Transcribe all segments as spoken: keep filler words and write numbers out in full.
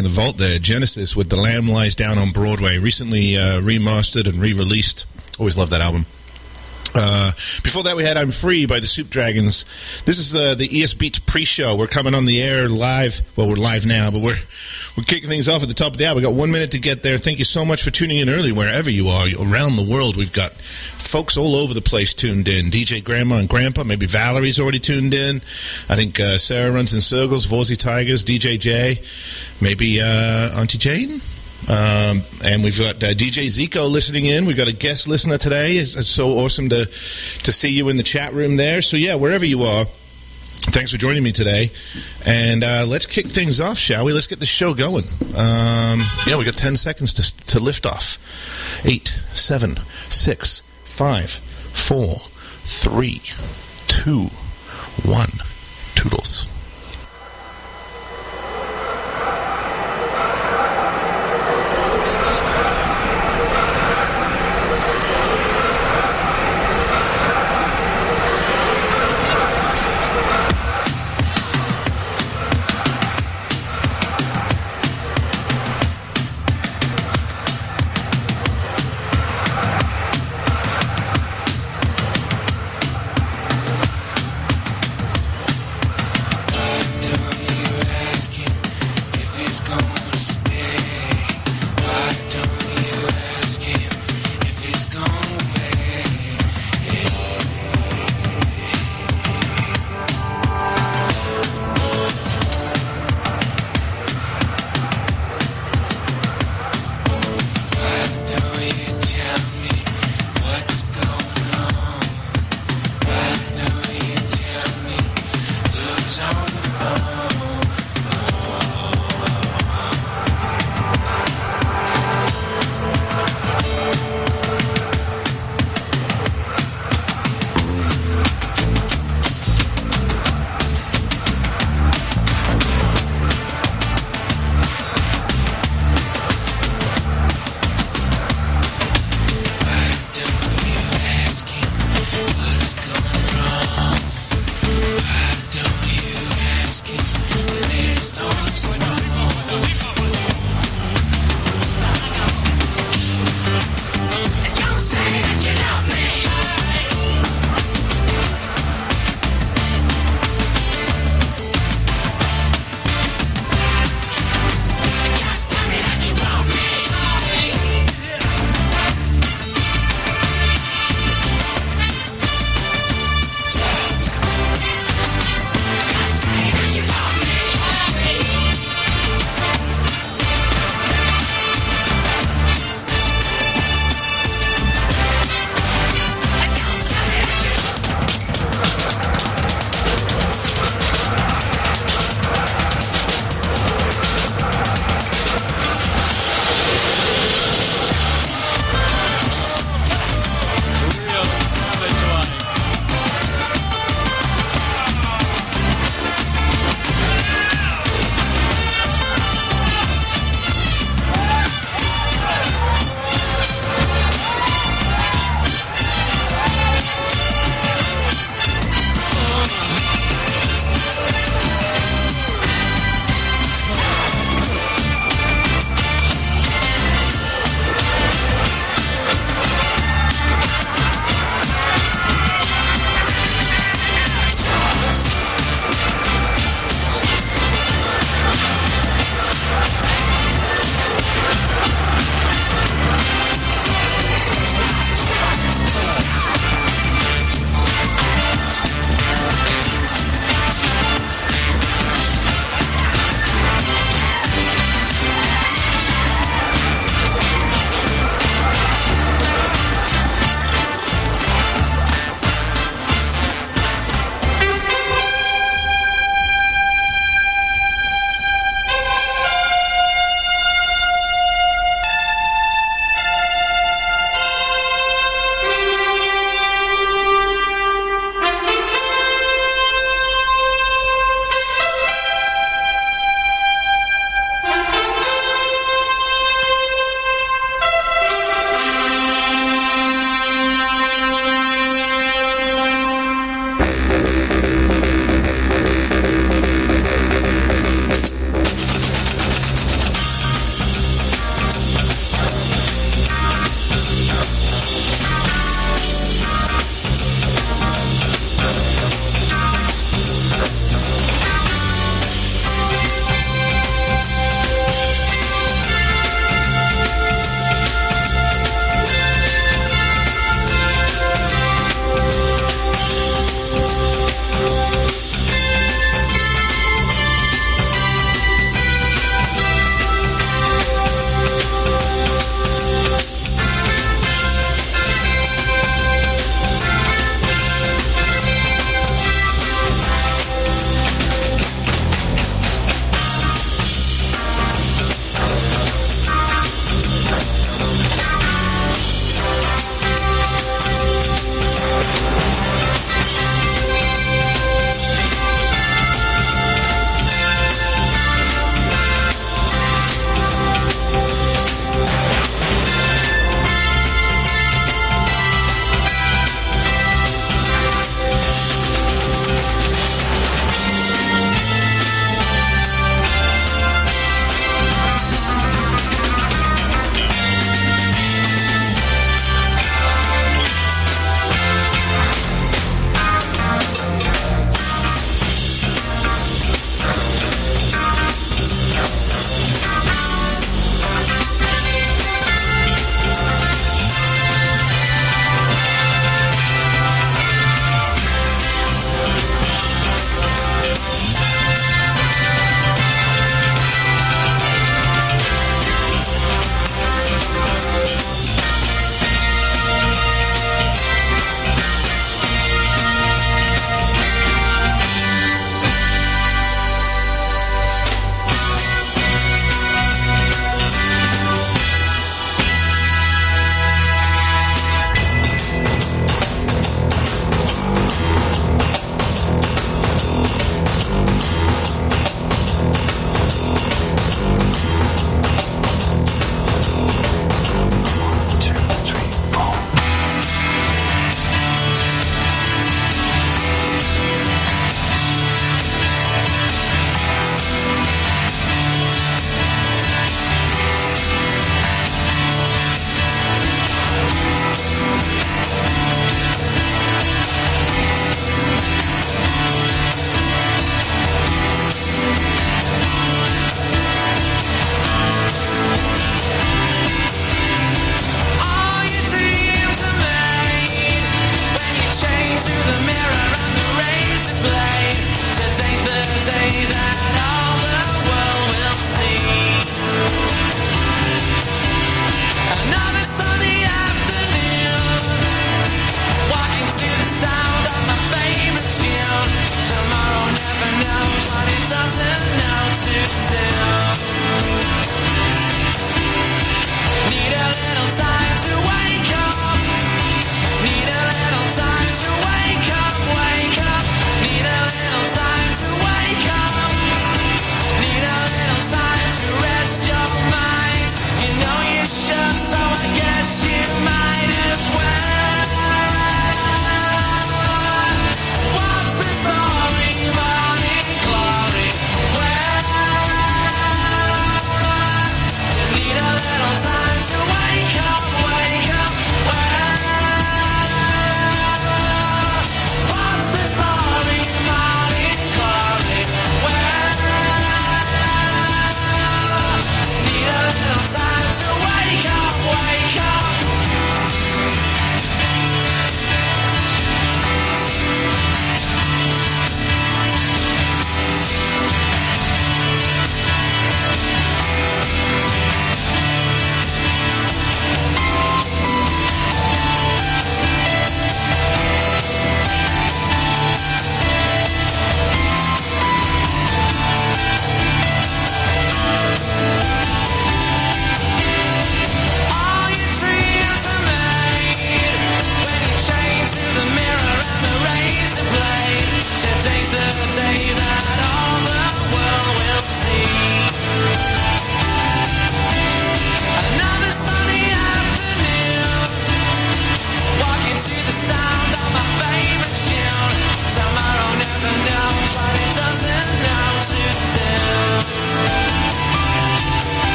in the vault there, Genesis with The Lamb Lies Down on Broadway, recently uh, remastered and re-released. Always love that album. Uh, before that, we had I'm Free by the Soup Dragons. This is uh, the E S Beats pre-show. We're coming on the air live. Well, we're live now, but we're we're kicking things off at the top of the hour. We've got one minute to get there. Thank you so much for tuning in early, wherever you are. Around the world, we've got folks all over the place tuned in. D J Grandma and Grandpa. Maybe Valerie's already tuned in. I think uh, Sarah runs in circles. Vorzy Tigers. D J J. Maybe uh, Auntie Jane. Um, and we've got uh, D J Zico listening in. We've got a guest listener today. It's, it's so awesome to to see you in the chat room there. So, yeah, wherever you are, thanks for joining me today. And uh, let's kick things off, shall we? Let's get the show going. Um, yeah, we got ten seconds to, to lift off. Eight, seven, six, five, four, three, two, one. Toodles.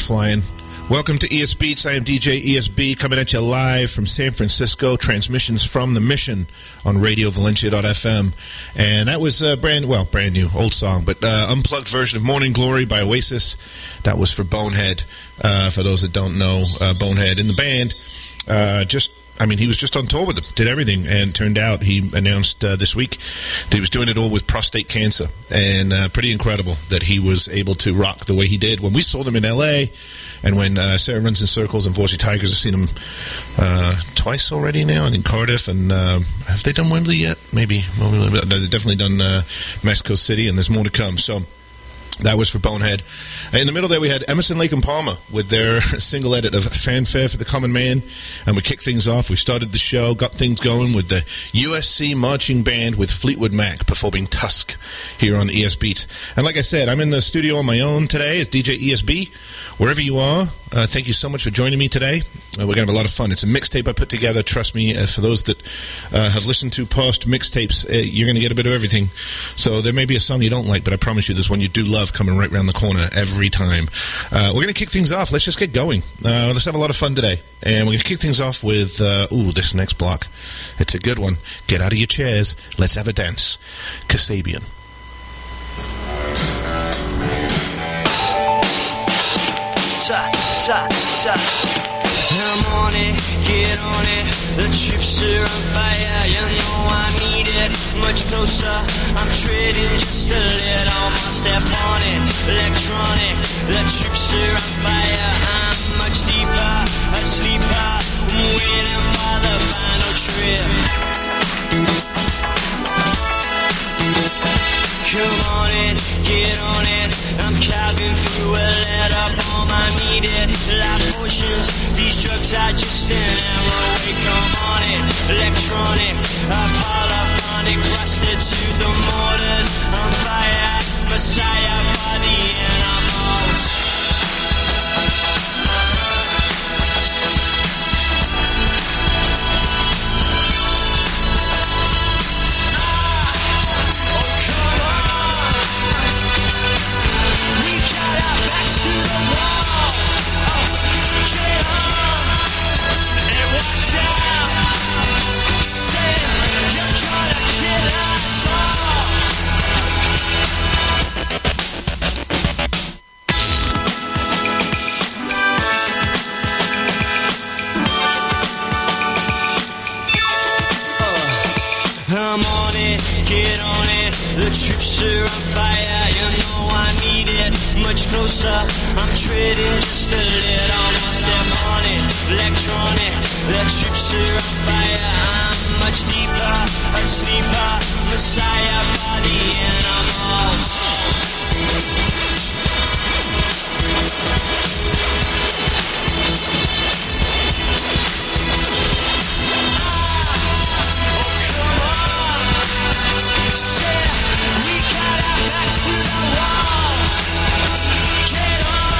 flying. Welcome to E S Beats. I am D J E S B coming at you live from San Francisco. Transmissions from the Mission on Radio Valencia dot f m. And that was a brand, well, brand new, old song, but uh, unplugged version of Morning Glory by Oasis. That was for Bonehead. Uh, for those that don't know, uh, Bonehead in the band. Uh, just I mean, he was just on tour with them, did everything, and turned out he announced uh, this week that he was doing it all with prostate cancer, and uh, pretty incredible that he was able to rock the way he did. When we saw them in L A, and when uh, Sarah Runs in Circles and Vorsey Tigers, have seen them uh, twice already now, I think Cardiff, and uh, have they done Wembley yet? Maybe. Well, they've definitely done uh, Mexico City, and there's more to come, so... That was for Bonehead. In the middle there, we had Emerson, Lake and Palmer with their single edit of Fanfare for the Common Man. And we kicked things off. We started the show, got things going with the U S C Marching Band with Fleetwood Mac performing Tusk here on E S Beats. And like I said, I'm in the studio on my own today as D J E S B. Wherever you are, uh, thank you so much for joining me today. Uh, we're going to have a lot of fun. It's a mixtape I put together. Trust me, uh, for those that uh, have listened to past mixtapes, uh, you're going to get a bit of everything. So there may be a song you don't like, but I promise you there's one you do love coming right around the corner every time. Uh, we're going to kick things off. Let's just get going. Uh, let's have a lot of fun today. And we're going to kick things off with, uh, ooh, this next block. It's a good one. Get out of your chairs. Let's have a dance. Kasabian. Cha, cha, cha. I'm on it, get on it. The chips are on fire, you know I need it. Much closer, I'm trading just a little more. Step on it, electronic. The chips are on fire, I'm much deeper, a sleeper. I'm waiting for the final trip. Come on in, get on it. I'm carving through a letter bomb. I need it. Life potions, these drugs are just an arrow away. Come on in, electronic, polyphonic, rusted to the mortars. On fire, messiah for the animals. I'm on it, get on it. The troops are on fire, you know I need it. Much closer, I'm trading just a little more. Step on it, electronic. The troops are on fire, I'm much deeper, a sleeper, messiah for the animals.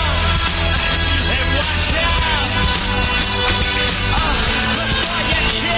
Yeah.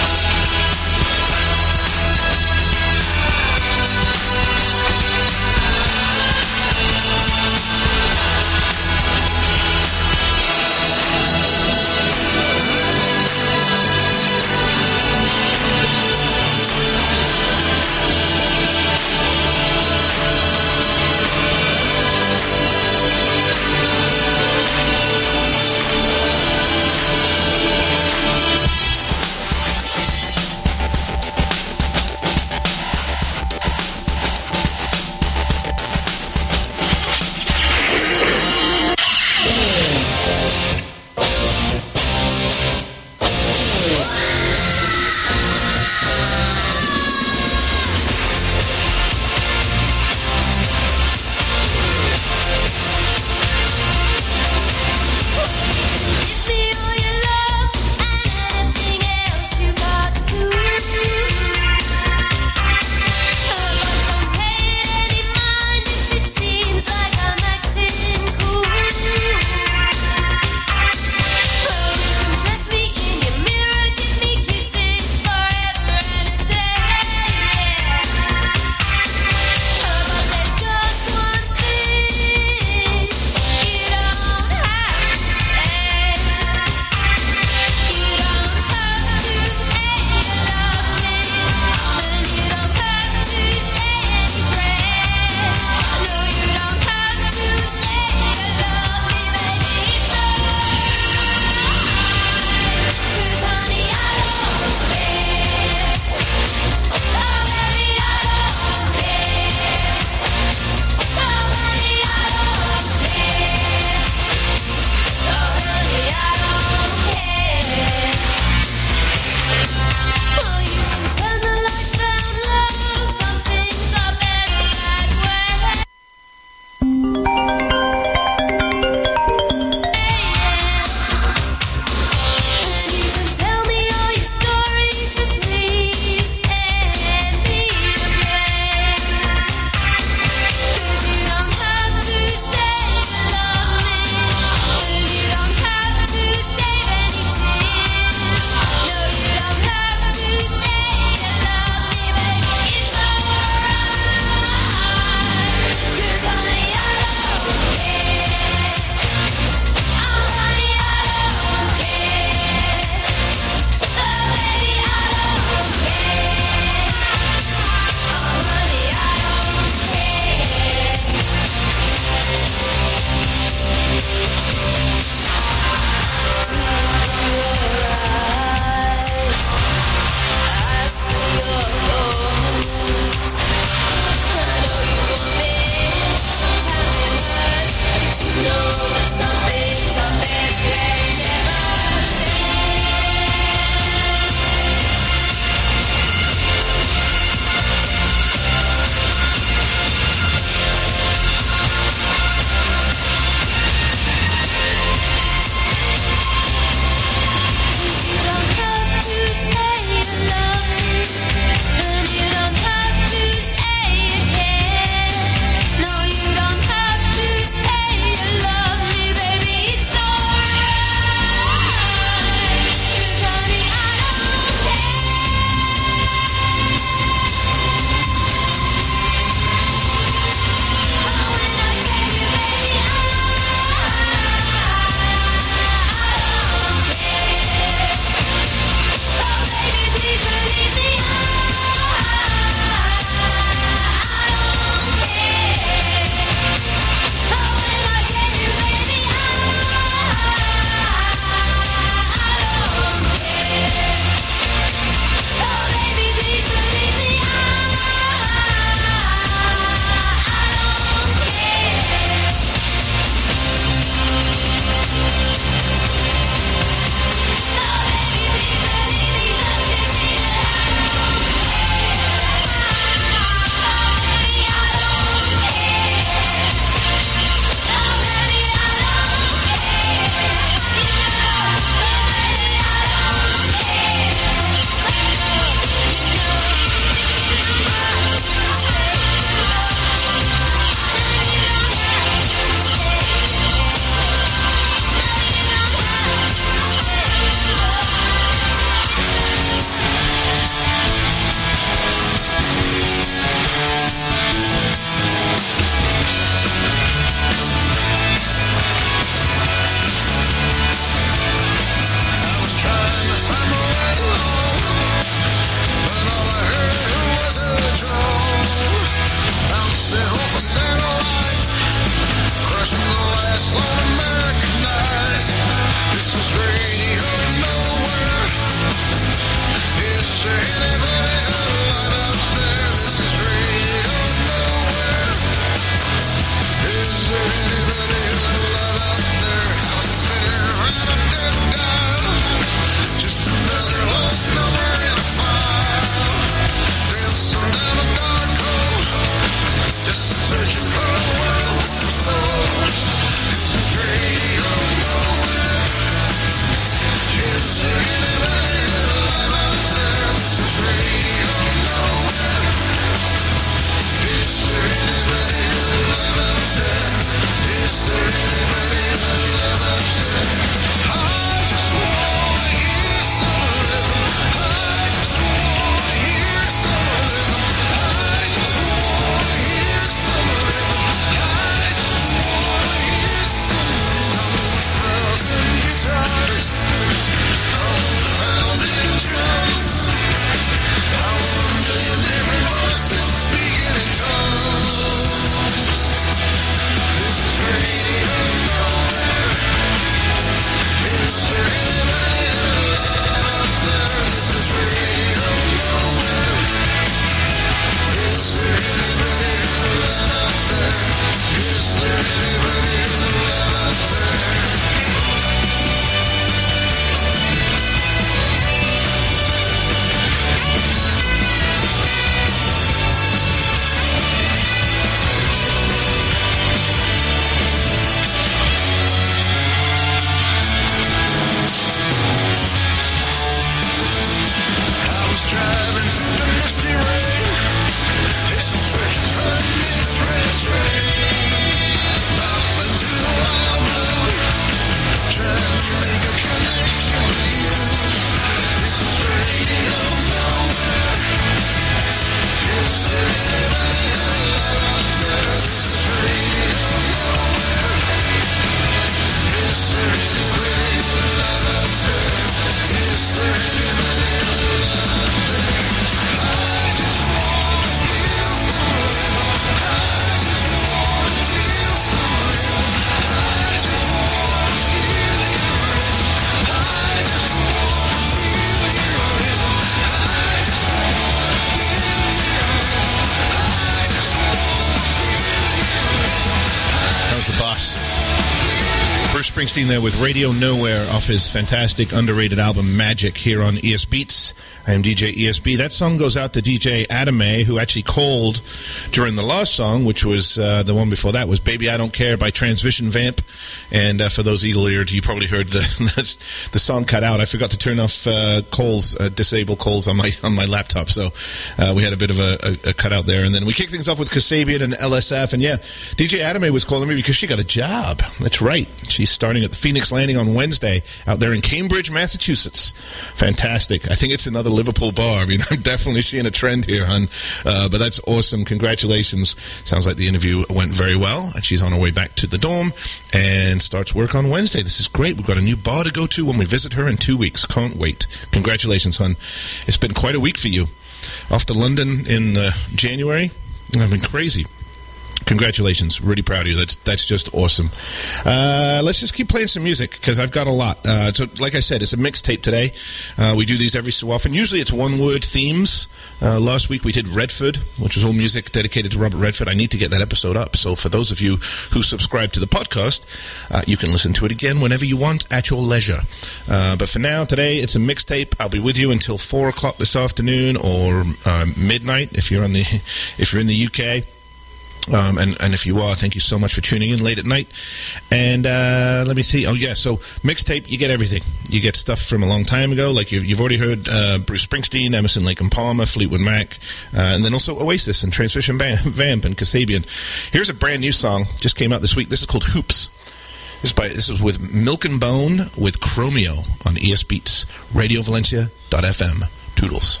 Springsteen there with Radio Nowhere off his fantastic, underrated album Magic here on E S Beats. I am D J E S B. That song goes out to D J Adame, who actually called during the last song, which was uh, the one before that, was Baby I Don't Care by Transvision Vamp. And uh, for those eagle-eared, you probably heard the the song cut out. I forgot to turn off uh, calls, uh, disable calls on my on my laptop, so uh, we had a bit of a, a, a cutout there. And then we kicked things off with Kasabian and L S F. And yeah, D J Adame was calling me because she got a job. That's right. She's starting at the Phoenix Landing on Wednesday out there in Cambridge, Massachusetts. Fantastic. I think it's another Liverpool bar. I mean, I'm definitely seeing a trend here, hon. Uh, but that's awesome. Congratulations. Sounds like the interview went very well. And she's on her way back to the dorm and starts work on Wednesday. This is great. We've got a new bar to go to when we visit her in two weeks. Can't wait. Congratulations, hon. It's been quite a week for you. Off to London in uh, January. I've been crazy. Congratulations. Really proud of you. That's that's just awesome. Uh, let's just keep playing some music because I've got a lot. Uh, so, like I said, it's a mixtape today. Uh, we do these every so often. Usually it's one-word themes. Uh, last week we did Redford, which was all music dedicated to Robert Redford. I need to get that episode up. So for those of you who subscribe to the podcast, uh, you can listen to it again whenever you want at your leisure. Uh, but for now, today, it's a mixtape. I'll be with you until four o'clock this afternoon or uh, midnight if you're, on the, if you're in the U K. Um, and, and if you are, thank you so much for tuning in late at night. And uh, let me see. Oh, yeah, so mixtape, you get everything. You get stuff from a long time ago, like you've, you've already heard uh, Bruce Springsteen, Emerson, Lake and Palmer, Fleetwood Mac, uh, and then also Oasis and Transvision Vamp and Kasabian. Here's a brand new song, just came out this week. This is called Hoops. This is, by, this is with Milk and Bone with Chromeo on E S Beats, radio valencia dot f m. Toodles.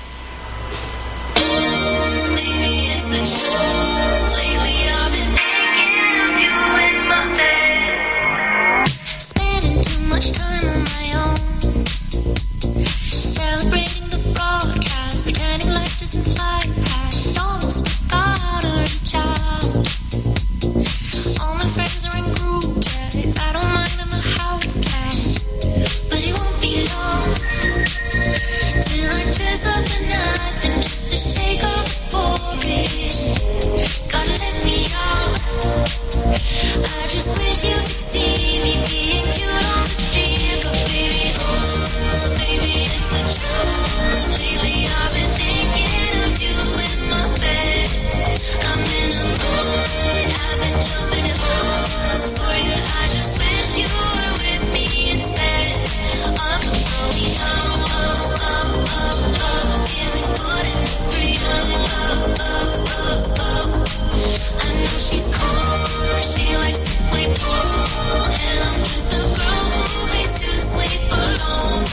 Oh, baby, it's the truth. Lately I've been thinking of you in my bed, spending too much time on my own, celebrating the broadcast, pretending life doesn't fly past, almost forgot her child. All my friends are in group chats, I don't mind them a house cat, but it won't be long till I dress up at night and just to shake up for it. Gotta let me out. I just wish you could see me being cute on the street, but baby, oh, baby, it's the truth. Lately I've been thinking of you in my bed. I'm in a mood, I've been jumping in hoops for you. I just wish you were with me instead of growing up, up, up, up, up. Isn't good enough for you, up, up, up, up. I know she's cool, she likes to play ball, and I'm just a girl who hates to sleep alone.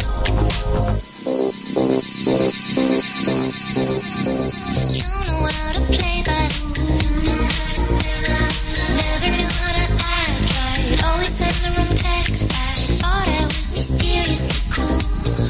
Don't know how to play by the rules, never knew how to act right, always send the wrong text back, thought I was mysteriously cool.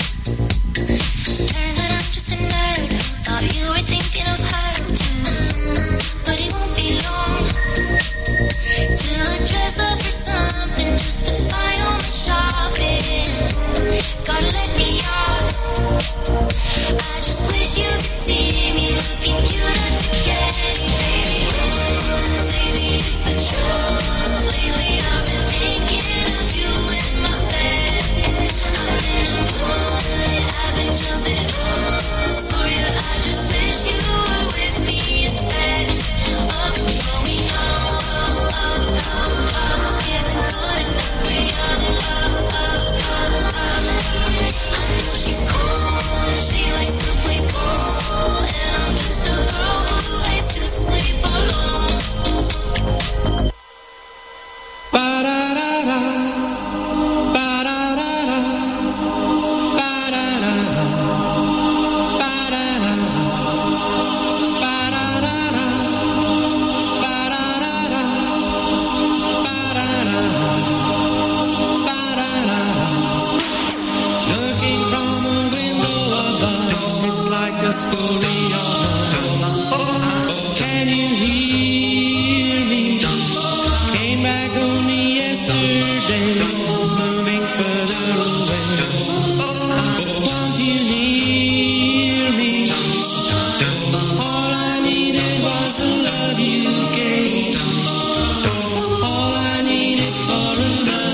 Turns out I'm just a nerd who thought you were thinking of her too, but it won't be long till I dress up for something just to find all my shopping. Gotta let me out. I just wish you could see me looking cute at your getty, baby. Oh, baby, it's the truth. Lately I've been thinking of you in my bed. I'm in a mood, I've been jumping in hoops for you. I just wish you were with me instead of going up, up, up, up, up. Isn't good enough for you, up, up, up, up. I know she's cool, she likes to play ball, and I'm just a girl who hates to sleep alone. Looking from a window above, it's like a story of love. Can you hear me? Came back only yesterday, moving further away. Won't you hear me? All I needed was the love you gave. All I needed for a love.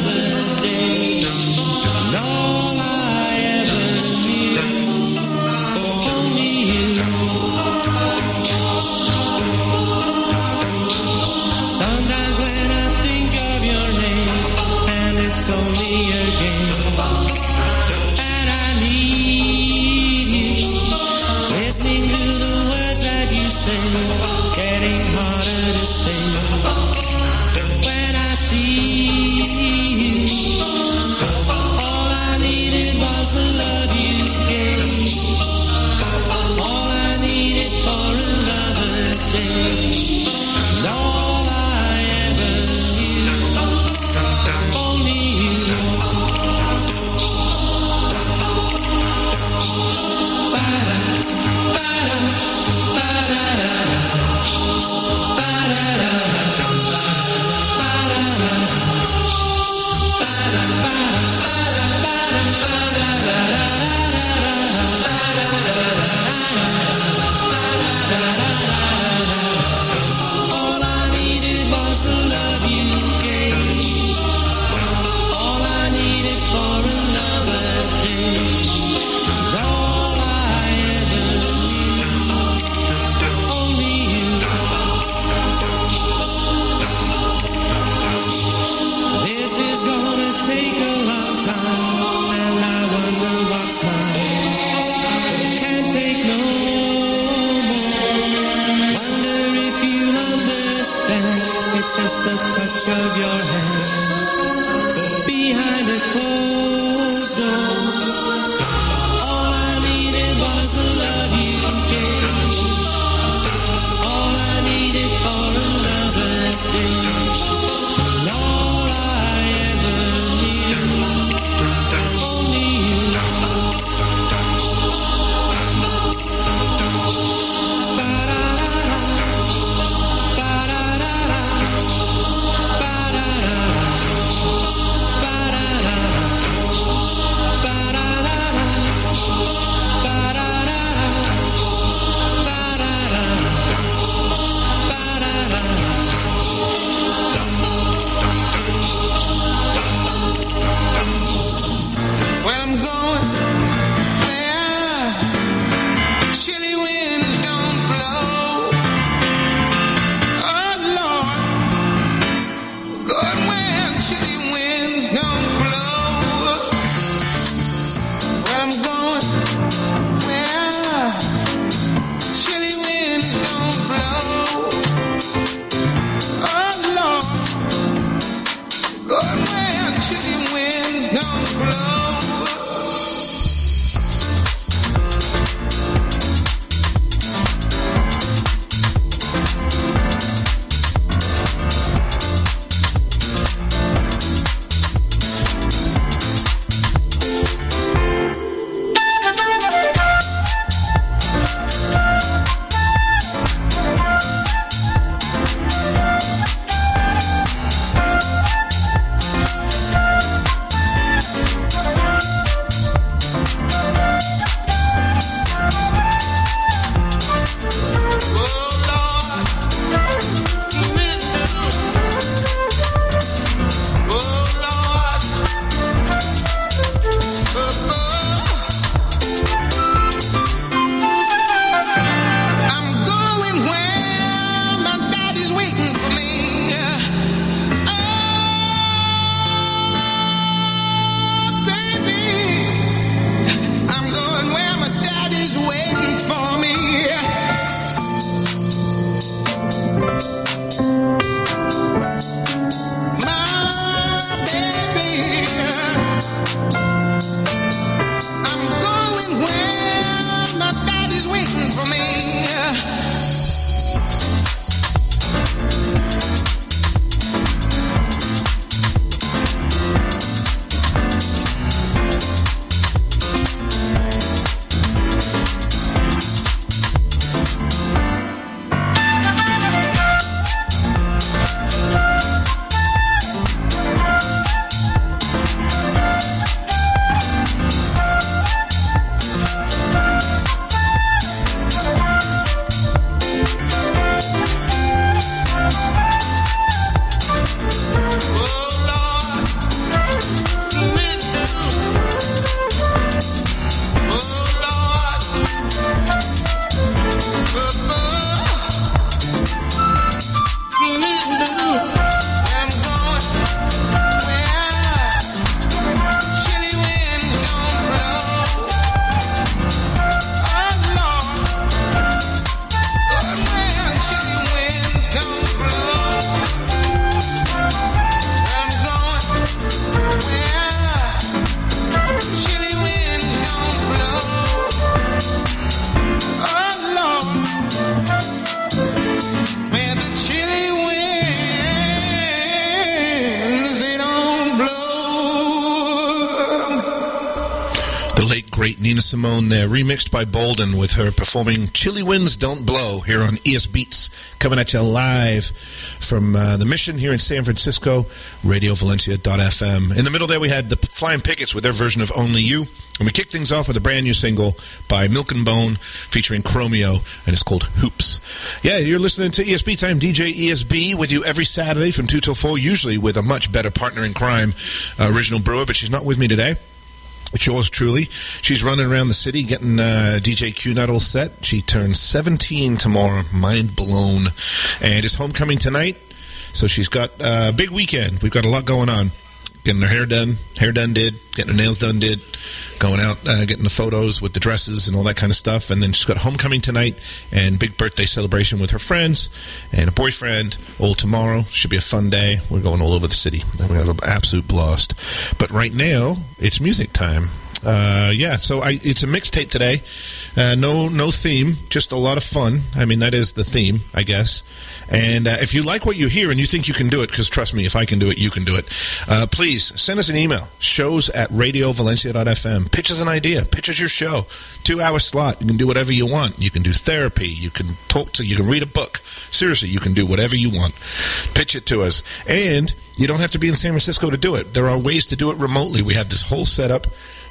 Simone there, remixed by Bolden with her performing Chilly Winds Don't Blow here on E S Beats, coming at you live from uh, the Mission here in San Francisco, radio valencia dot f m. In the middle there we had the Flying Pickets with their version of Only You, and we kicked things off with a brand new single by Milk and Bone featuring Chromeo, and it's called Hoops. Yeah, you're listening to E S Beats. I'm D J E S B with you every Saturday from two till four, usually with a much better partner in crime, uh, Original Brewer, but she's not with me today. It's yours truly. She's running around the city getting uh, D J Q-Nut all set. She turns seventeen tomorrow. Mind blown. And it's homecoming tonight, so she's got a big weekend. We've got a lot going on. Getting her hair done. Hair done did. Getting her nails done did. Going out, uh, getting the photos with the dresses and all that kind of stuff. And then she's got homecoming tonight and big birthday celebration with her friends and a boyfriend all tomorrow. Should be a fun day. We're going all over the city. We're going to have an absolute blast. But right now, it's music time. Uh, yeah, so I, it's a mixtape today. Uh, no, no theme, just a lot of fun. I mean, that is the theme, I guess. And uh, if you like what you hear and you think you can do it, because trust me, if I can do it, you can do it. Uh, please send us an email. Shows at radio valencia dot f m. Pitch us an idea. Pitch us your show. Two-hour slot. You can do whatever you want. You can do therapy. You can talk to. You can read a book. Seriously, you can do whatever you want. Pitch it to us, and you don't have to be in San Francisco to do it. There are ways to do it remotely. We have this whole setup.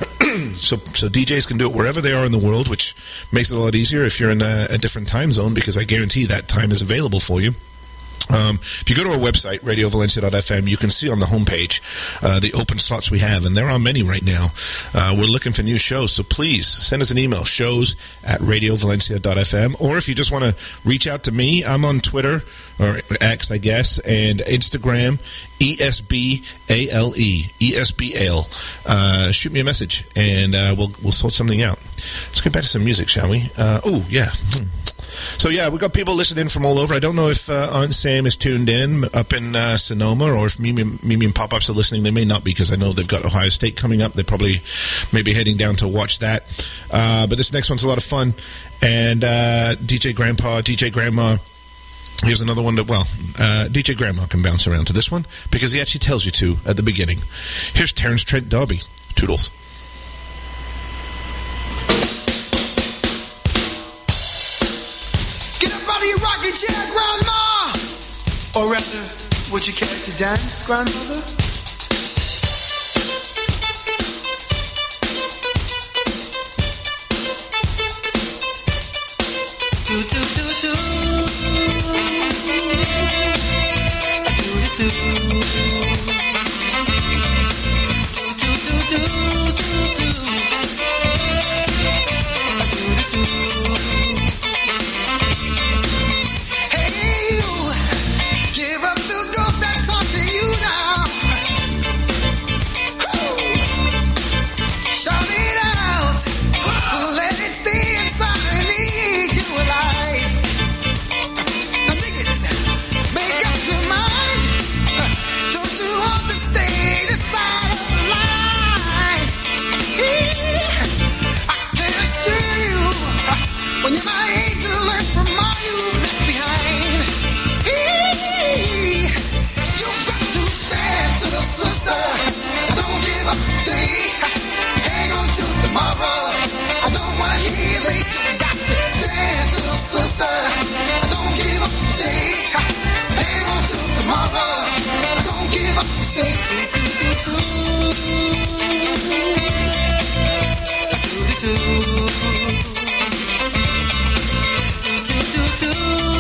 so so D Js can do it wherever they are in the world, which makes it a lot easier if you're in a, a different time zone, because I guarantee that time is available for you. Um, if you go to our website, radio valencia dot f m, you can see on the homepage uh, the open slots we have, and there are many right now. Uh, we're looking for new shows, so please send us an email, shows at radio valencia dot f m, or if you just want to reach out to me, I'm on Twitter, or X, I guess, and Instagram, E S B A L E, E S B A L. Uh, shoot me a message, and uh, we'll we'll sort something out. Let's get back to some music, shall we? Uh, oh, yeah. Hmm. So, yeah, we've got people listening from all over. I don't know if uh, Aunt Sam is tuned in up in uh, Sonoma, or if Mimi, Mimi and Pop-Ups are listening. They may not be, because I know they've got Ohio State coming up. They're probably maybe heading down to watch that. Uh, but this next one's a lot of fun. And uh, D J Grandpa, D J Grandma, here's another one that, well, uh, D J Grandma can bounce around to this one, because he actually tells you to at the beginning. Here's Terrence Trent D'Arby. Toodles. Rocking chair, Grandma! Or rather, would you care to dance, Grandmother? Do do do do. Do do do. Do do do do do do. Do do do. Do, do, do, do.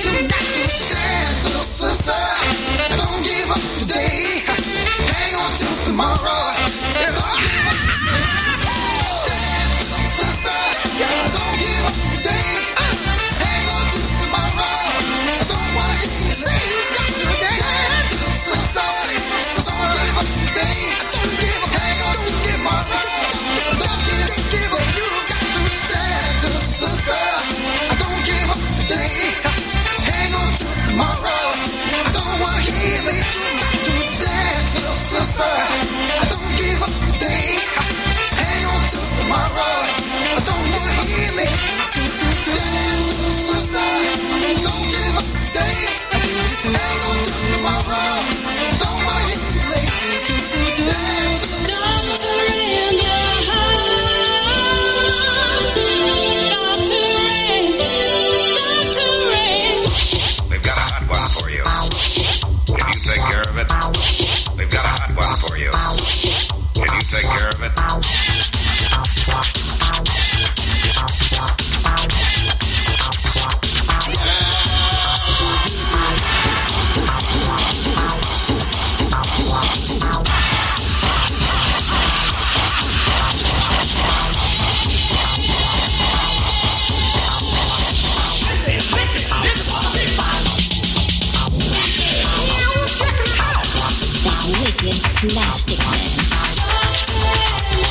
Plastic Man.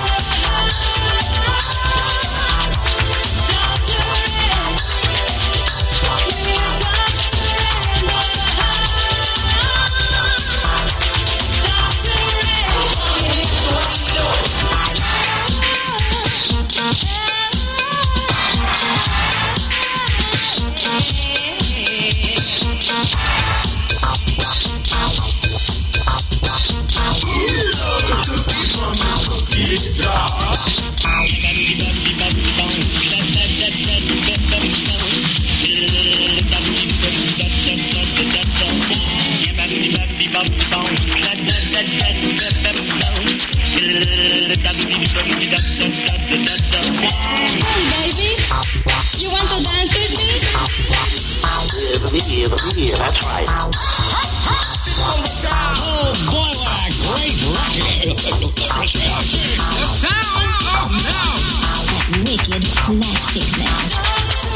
Yeah, that's right. Oh boy, what a great record! The sound of now. That wicked Plastic Man.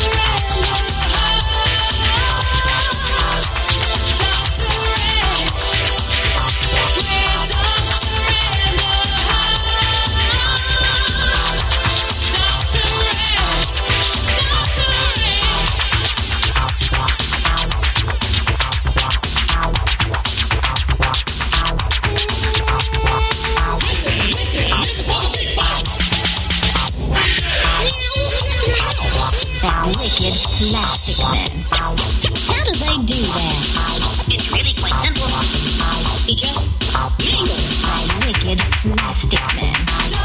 Wicked Plastic Man. How do they do that? It's really quite simple. You just mingle. That wicked Plastic Man.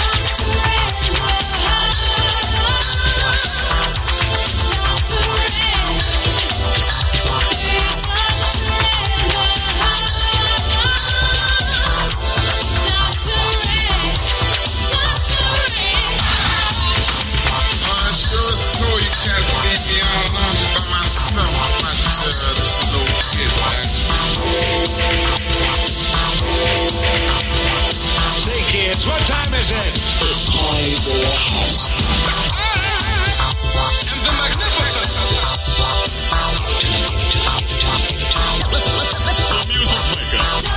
What time is it? It's time for the house. And the magnificent. The music maker.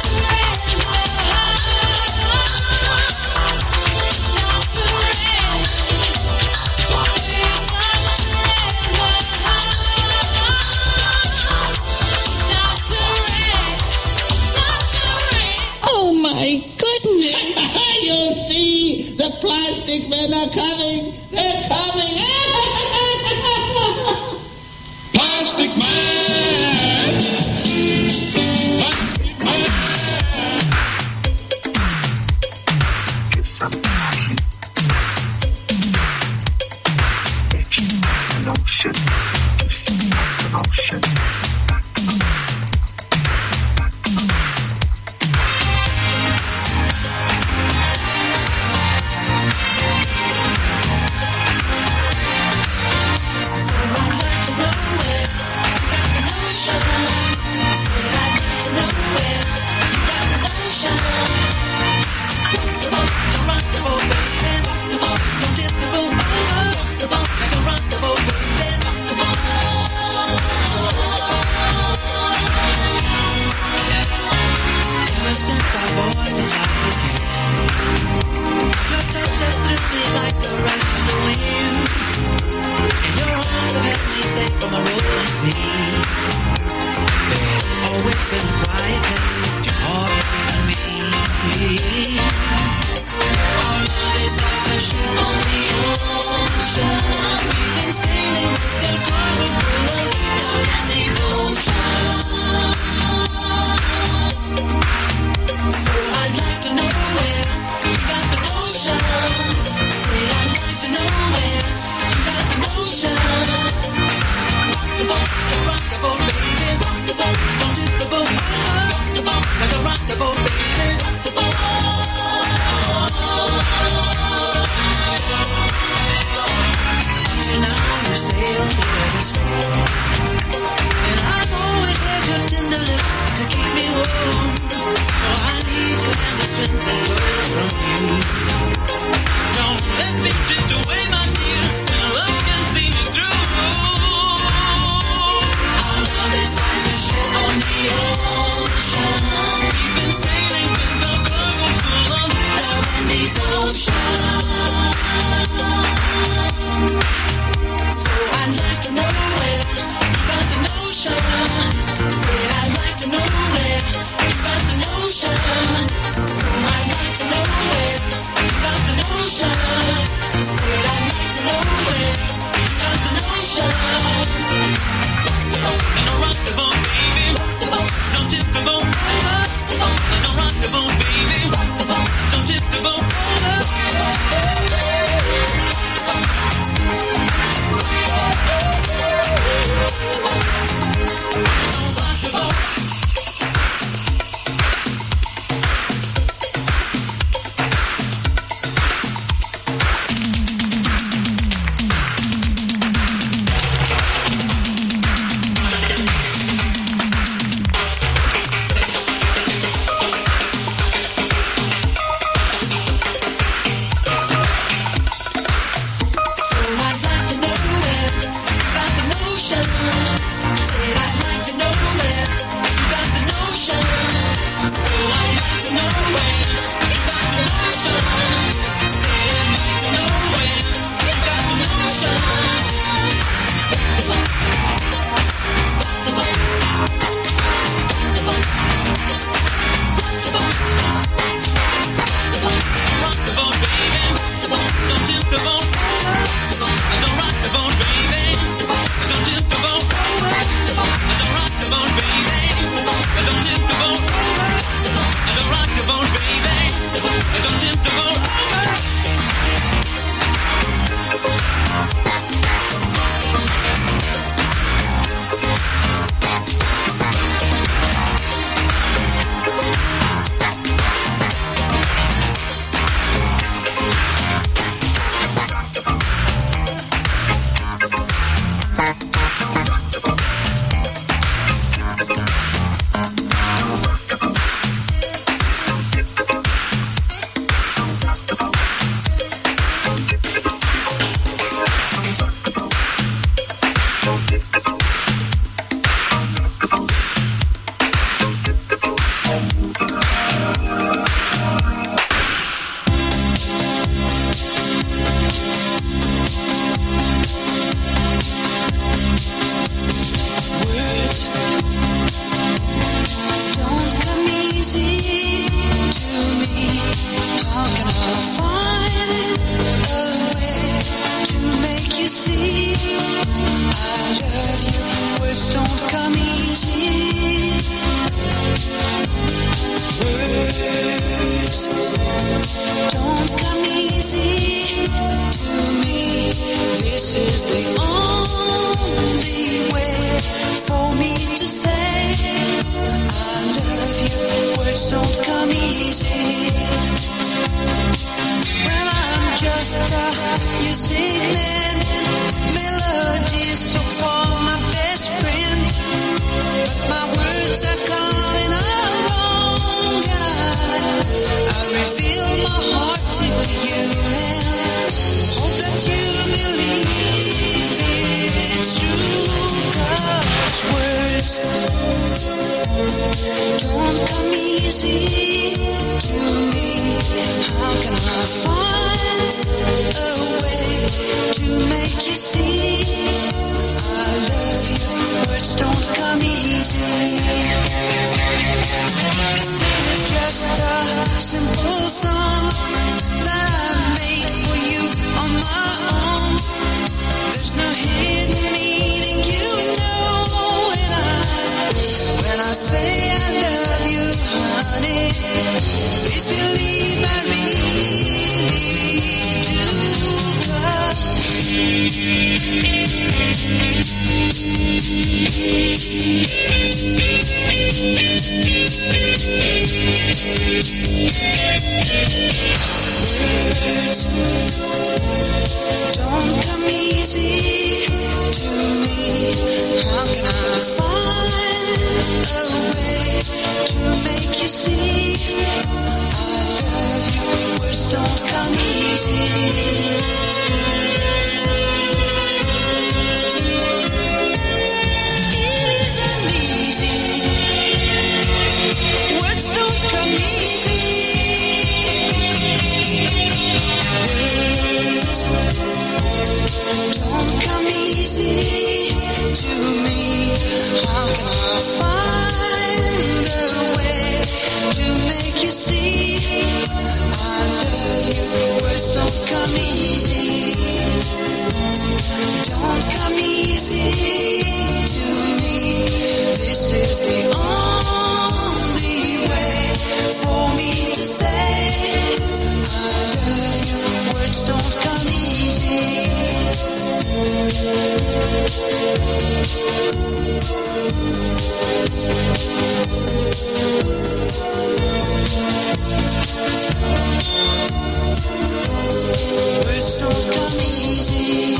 Oh my goodness! You'll see the Plastic Men are coming. They're coming. Plastic Man. Plastic Man. So I'd like to know where boy to life again. Your touch has stripped me like the rush of the wind. And your arms have helped me safe from a rolling sea. There's always been a quiet place to hold you and me. Our love is like a ship on the ocean. We've been sailing the cargo full of love and devotion. So I'd like to know where you got the notion. Say I'd like to know where you got the notion. Rock the boat, rock the boat, baby. Rock the boat, don't tip the boat. Rock the boat, like a rock the boat, baby. Rock the boat. Until now you sailed through every storm, and I've always had your tender lips to keep me warm. Oh, I need to have the strength that flows from you. Don't let me drift away, my dear, and love can see me through. Our love is like a ship on the ocean. We've been sailing with a cargo full of love and devotion. So I'd like to know where you got the notion. Said I'd like to know where you got the notion. So I'd like to know where you got the notion. Said I'd like to know where you got the notion. Gonna rock the boat, baby. Rock the boat, don't tip the boat. Rock the boat, gonna rock the boat, baby. Rock the boat, don't tip the boat. So I'd like to know where you got the notion. Said I'd like to know where you got the notion. So I'd like to know where you got the notion. Said I'd like to know where you got the notion. The boat, the boat, the boat, the boat, the boat, rock the boat, baby. The boat, don't tip the boat. Don't rock the boat, baby. Don't tip the boat. Don't rock the boat, baby. Don't tip the boat. Don't rock the boat, baby. Don't tip the boat. Words don't come easy to me. How can I find a way to make you see I love you? Words don't come easy. Words don't come easy to me. This is the only way for me to say I love you. Words don't come easy. Well, I'm just a musician, melody so far my best friend, but my words are coming out wrong, and I, I reveal my heart to you and hope that you believe it's true. 'Cause words don't come easy. to me. How can I find a way to make you see I love you? Words don't come easy. This is just a simple song that I made for you on my own. There's no hidden meaning, you know when I when I say I love you, honey. Please believe I really do. Words don't come easy to me. How can I find a way to make you see I love you? Words don't come easy. It isn't easy. Words don't come easy. Words don't come easy to me. How can I find a way to make you see I love you? Words don't come easy. Don't come easy to me. This is the only way for me to say I love you. Words don't come easy. Words don't come easy.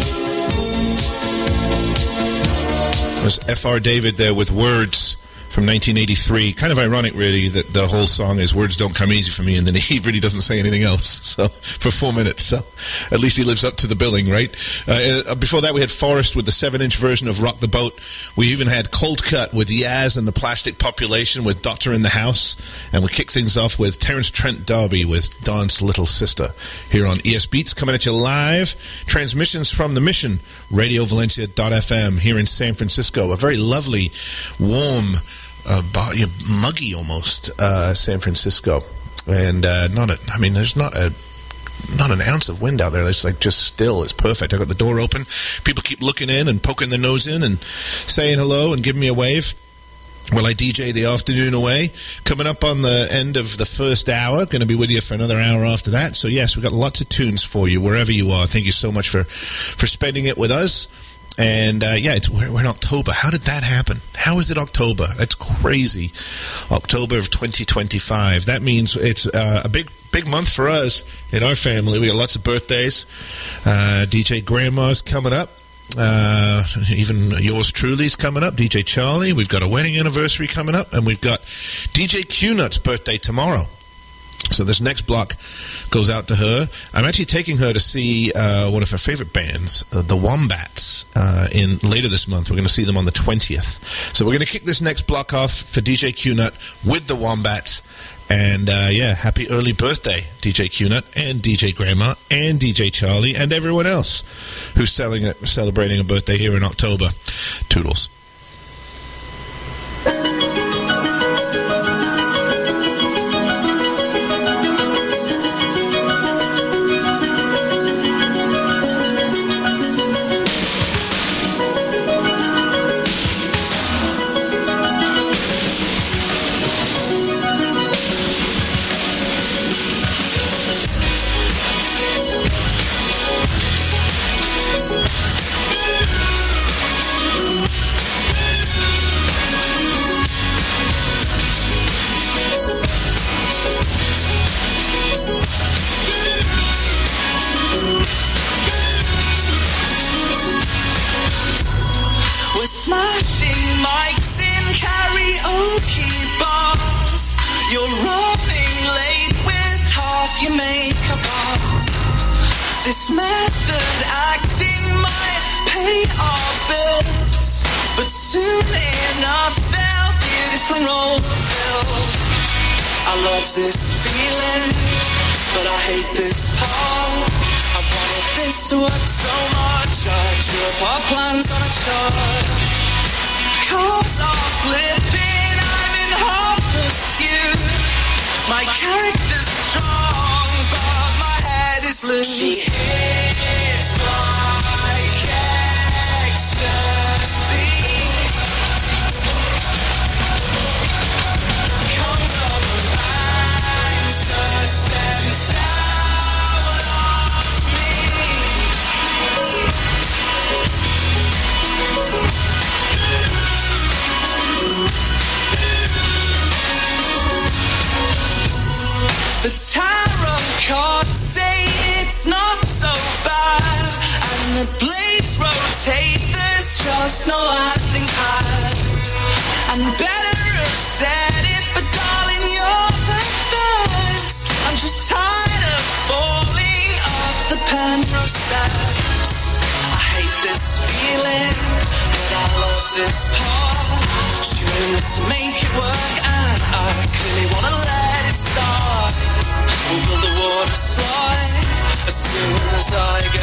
Was F R David there with Words from nineteen eighty-three. Kind of ironic, really, that the whole song is Words Don't Come Easy for Me, and then he really doesn't say anything else So for four minutes. So at least he lives up to the billing, right? Uh, uh, before that, we had Forrest with the seven-inch version of Rock the Boat. We even had Cold Cut with Yaz and the Plastic Population with Doctor in the House. And we kicked things off with Terence Trent D'Arby with Dawn's Little Sister here on E S Beats, coming at you live. Transmissions from the Mission, radio valencia dot f m here in San Francisco. A very lovely, warm, uh, muggy almost uh, San Francisco. And uh, not a, I mean, there's not a not an ounce of wind out there. It's like just still. It's perfect. I got the door open. People keep looking in and poking their nose in and saying hello and giving me a wave. Well, I D J the afternoon away. Coming up on the end of the first hour. Going to be with you for another hour after that. So, yes, we've got lots of tunes for you wherever you are. Thank you so much for, for spending it with us. And, uh, yeah, it's, we're, we're in October. How did that happen? How is it October? That's crazy. October of twenty twenty-five. That means it's uh, a big, big month for us in our family. We got lots of birthdays. Uh, D J Grandma's coming up. Uh, even yours truly's coming up. D J Charlie. We've got a wedding anniversary coming up. And we've got D J Q-Nut's birthday tomorrow. So this next block goes out to her. I'm actually taking her to see uh, one of her favorite bands, uh, the Wombats, uh, in later this month. We're going to see them on the twentieth. So we're going to kick this next block off for D J Q-Nut with the Wombats. And, uh, yeah, happy early birthday, D J Q-Nut and D J Grandma and D J Charlie and everyone else who's selling a, celebrating a birthday here in October. Toodles. This method acting might pay our bills, but soon enough there'll be a different role to fill. I love this feeling, but I hate this part. I wanted this to work so much, I drew up our plans on a chart. Cars are flipping, I'm in hot pursuit. My character's strong, but my head is loose. She hits like ecstasy. Comes up and bangs the sense out of me. The tarot cards say it's not so bad, and the blades rotate, there's just no landing pad. And better have said it, but darling, you're the best. I'm just tired of falling up the Penrose steps. I hate this feeling, but I love this part. She wants to make it work, and I clearly wanna let it start. We'll build a water slide as soon as I get